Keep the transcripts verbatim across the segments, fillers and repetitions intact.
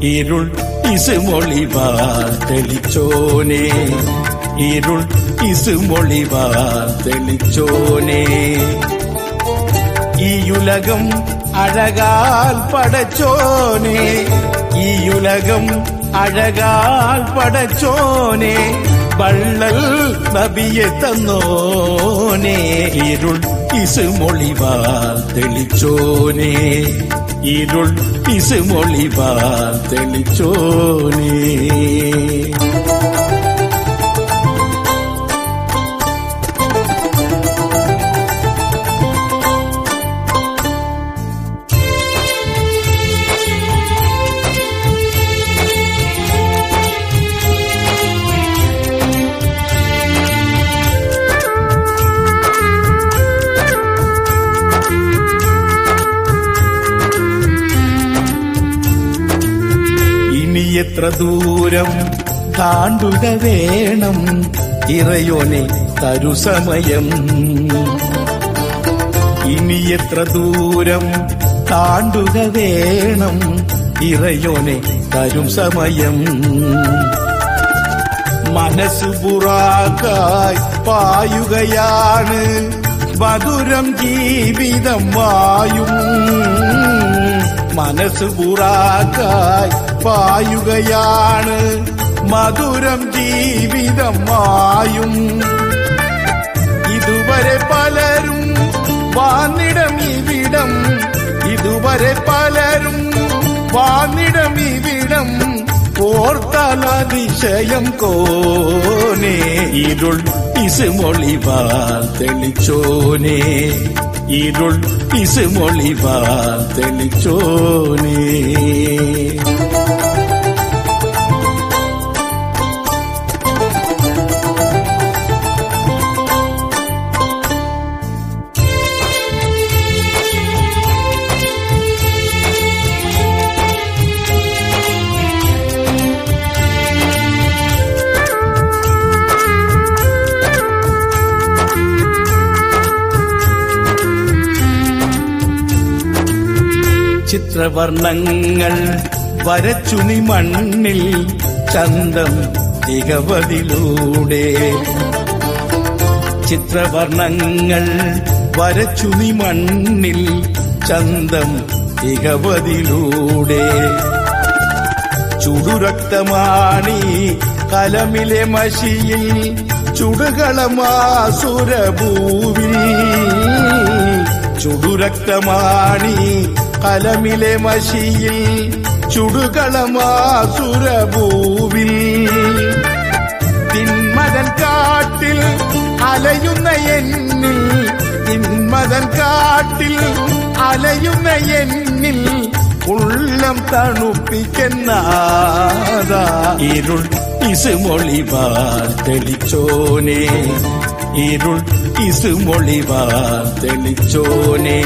ഇരുൾ ഇസുമൊളിവാൽ തെളിച്ചോനെ, ഇരുൾ ഇസുമൊളിവാൽ തെളിച്ചോനെ. ഈയുലകം അഴകാൽ പടച്ചോനെ, ഈയുലകം അഴകാൽ പടച്ചോനെ, വള്ളൽ നബിയെ തന്നോനെ. ഇരുൾ ഇസുമൊളിവാൽ തെളിച്ചോനെ, ഇരുൾ ഇസുമൊളിവാൽ തെളിച്ചോനെ. എത്ര ദൂരം താണ്ടുക വേണം ഇറയോനെ തരു സമയം, ഇനി എത്ര ദൂരം താണ്ടുക വേണം ഇറയോനെ തരും സമയം. മനസ്സ് ബുറാക്കായി പായുകയാണ് മധുരം ജീവിതം വായും, മനസ്സ് ബുറാക്കായി പായുകയാണ് മധുരം ജീവിതം വായും. ഇതുവരെ പലരും വാന്നിടം ഇവിടം, ഇതുവരെ പലരും വാന്നിടം ഇവിടം, ഓർത്താൽ അതിശയം കോനെ. ഇരുൾ ഇസുമൊളിവാൽ തെളിച്ചോനെ, ഇരുൾ ഇസുമൊളിവാൽ തെളിച്ചോനെ. ചിത്രവർണ്ണങ്ങൾ വരച്ചു നീ മണ്ണിൽ ചന്തം തികവതിലൂടെ, ചിത്രവർണ്ണങ്ങൾ വരച്ചു നീ മണ്ണിൽ ചന്തം തികവതിലൂടെ. ചുടുരക്തമാണി കലമിലെ മഷിയിൽ ചുടുകളമാസുരഭൂവിൽ, ചുടുരക്തമാണി കലമിലെ മഷിയിൽ ചുടുകളമാസുരഭൂവിൽ. തിന്മതൻ കാട്ടിൽ അലയുന്ന എന്നിൽ, തിന്മതൻ കാട്ടിൽ അലയുന്ന എന്നിൽ ഉള്ളം തണുപ്പിക്കെന്നാദാ. ഇരുൾ ഇസുമൊളിവാൽ തെളിച്ചോനെ, ഇരുൾ ഇസുമൊളിവാൽ തെളിച്ചോനെ.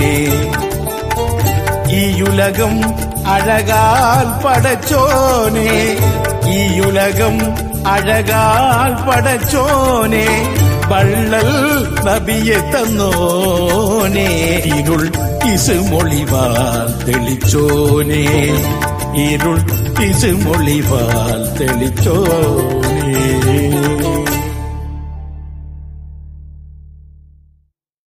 ഈയുലകം അഴകാൽ പടച്ചോനെ, ഈയുലകം അഴകാൽ പടച്ചോനെ, വള്ളൽ നബിയെ തന്നോനെ. ഇരുൾ ഇസുമൊളിവാൽ തെളിച്ചോനെ, ഇരുൾ ഇസുമൊളിവാൽ തെളിച്ചോനെ.